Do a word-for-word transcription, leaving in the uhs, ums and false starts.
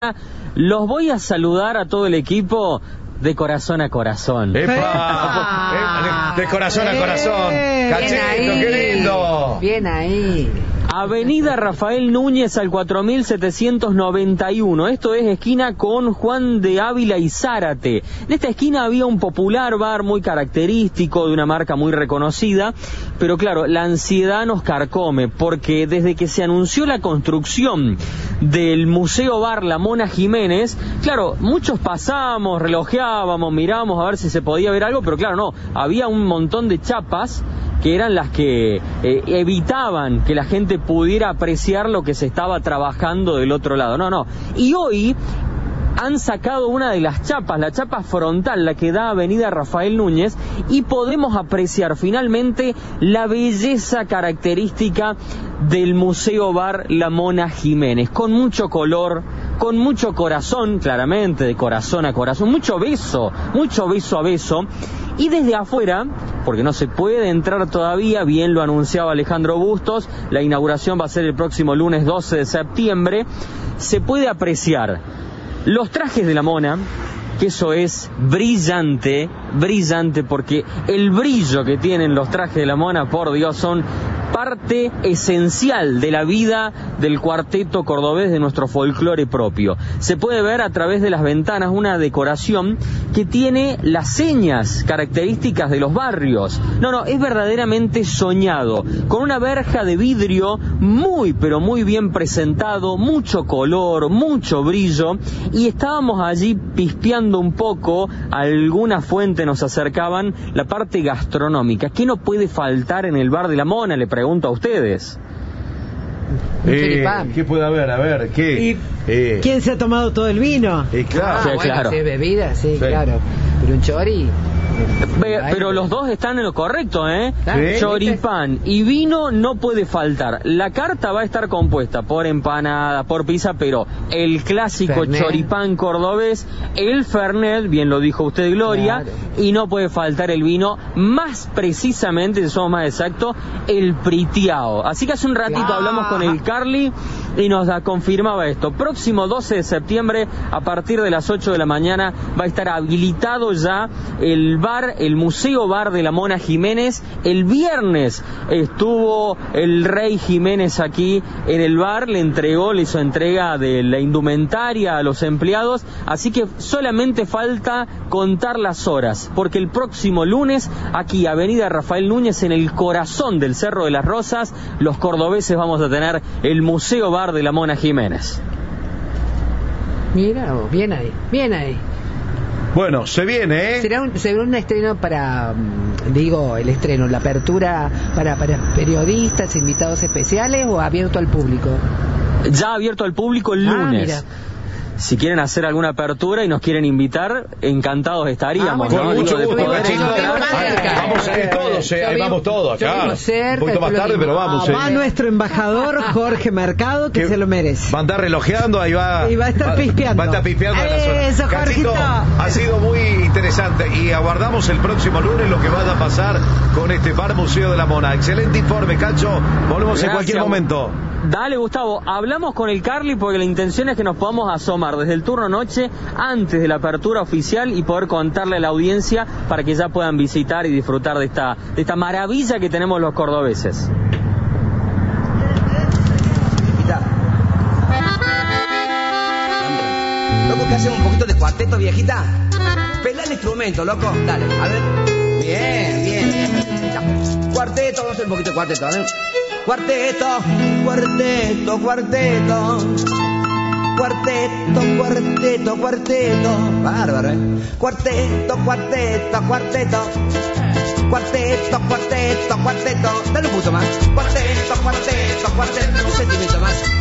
Los voy a saludar a todo el equipo de corazón a corazón. ¡Epa! Ah, de corazón a corazón. Eh, ¡Cachito, qué lindo! Bien ahí. Avenida Rafael Núñez al cuatro mil setecientos noventa y uno. Esto es esquina con Juan de Ávila y Zárate. En esta esquina había un popular bar muy característico, de una marca muy reconocida, pero claro, la ansiedad nos carcome, porque desde que se anunció la construcción del Museo Bar La Mona Jiménez, claro, muchos pasábamos, relojeábamos, mirábamos a ver si se podía ver algo, pero claro, no, había un montón de chapas que eran las que eh, evitaban que la gente pudiera apreciar lo que se estaba trabajando del otro lado. No, no. Y hoy han sacado una de las chapas, la chapa frontal, la que da Avenida Rafael Núñez, y podemos apreciar finalmente la belleza característica del Museo Bar La Mona Jiménez, con mucho color, con mucho corazón, claramente, de corazón a corazón, mucho beso, mucho beso a beso. Y desde afuera, porque no se puede entrar todavía, bien lo anunciaba Alejandro Bustos, la inauguración va a ser el próximo lunes doce de septiembre, se puede apreciar los trajes de la Mona, que eso es brillante, brillante, porque el brillo que tienen los trajes de la Mona, por Dios, son parte esencial de la vida del cuarteto cordobés, de nuestro folclore propio. Se puede ver a través de las ventanas una decoración que tiene las señas características de los barrios. No, no, es verdaderamente soñado, con una verja de vidrio muy, pero muy bien presentado, mucho color, mucho brillo, y estábamos allí pispeando un poco, alguna fuente nos acercaban, la parte gastronómica. ¿Qué no puede faltar en el Bar de la Mona? Le pregunto a ustedes. Eh, ¿Qué puede haber? A ver, ¿qué? ¿Y eh, quién se ha tomado todo el vino? Eh, claro. Ah, Sí, bueno, claro. si es bebida, sí, Sí. claro. Pero un chori... Ve- Pero los dos están en lo correcto, ¿eh? Sí. Choripán y vino no puede faltar. La carta va a estar compuesta por empanada, por pizza, pero el clásico Fernet. choripán cordobés, el Fernet, bien lo dijo usted, Gloria, Claro. y no puede faltar el vino, más precisamente, si somos más exactos, el pritiao. Así que hace un ratito Claro. hablamos con el Carly y nos da- confirmaba esto. Próximo doce de septiembre, a partir de las ocho de la mañana, va a estar habilitado ya el bar, el Museo Bar de la Mona Jiménez. El viernes estuvo el Rey Jiménez aquí en el bar, le entregó, le hizo entrega de la indumentaria a los empleados, así que solamente falta contar las horas, porque el próximo lunes, aquí, Avenida Rafael Núñez, en el corazón del Cerro de las Rosas, los cordobeses vamos a tener el Museo Bar de la Mona Jiménez. Mira, vos, bien ahí, bien ahí. Bueno, se viene, ¿eh? ¿Será un, será un estreno para, mm, digo, el estreno, la apertura para, para periodistas, invitados especiales o abierto al público? Ya abierto al público el Ah, lunes. mira. Si quieren hacer alguna apertura y nos quieren invitar, encantados estaríamos, Ah, ¿no? Con mucho Digo, de gusto, poder cachito. entrar. Ahí vamos a ir todos, eh, ahí vamos todos, yo acá. vivo cerca, Un poquito más yo lo tarde, vivo. pero vamos. Ah, eh. va nuestro embajador Jorge Mercado, que Que se lo merece. Va a andar relojeando, ahí va. Y va a estar pispeando. Va a estar pispeando en la zona. Eso, Cachito, Jorgito. ha sido muy interesante y aguardamos el próximo lunes lo que vaya a pasar con este Bar Museo de la Mona. Excelente informe, Cacho. Volvemos en Gracias. cualquier momento. Dale, Gustavo, hablamos con el Carly porque la intención es que nos podamos asomar desde el turno noche antes de la apertura oficial y poder contarle a la audiencia para que ya puedan visitar y disfrutar de esta, de esta maravilla que tenemos los cordobeses. Loco, ¿qué hacemos un poquito de cuarteto, viejita? Pelá el instrumento, loco. Dale, a ver. Bien, bien, bien. Ya. Cuarteto, vamos a hacer un poquito de cuarteto, a ver. Cuarteto, cuarteto, cuarteto. Cuarteto, cuarteto, cuarteto. Bárbaro, ¿eh? Cuarteto, cuarteto, cuarteto. Cuarteto, cuarteto, cuarteto. Dale un punto más. Cuarteto, cuarteto, cuarteto. Un sentimiento más.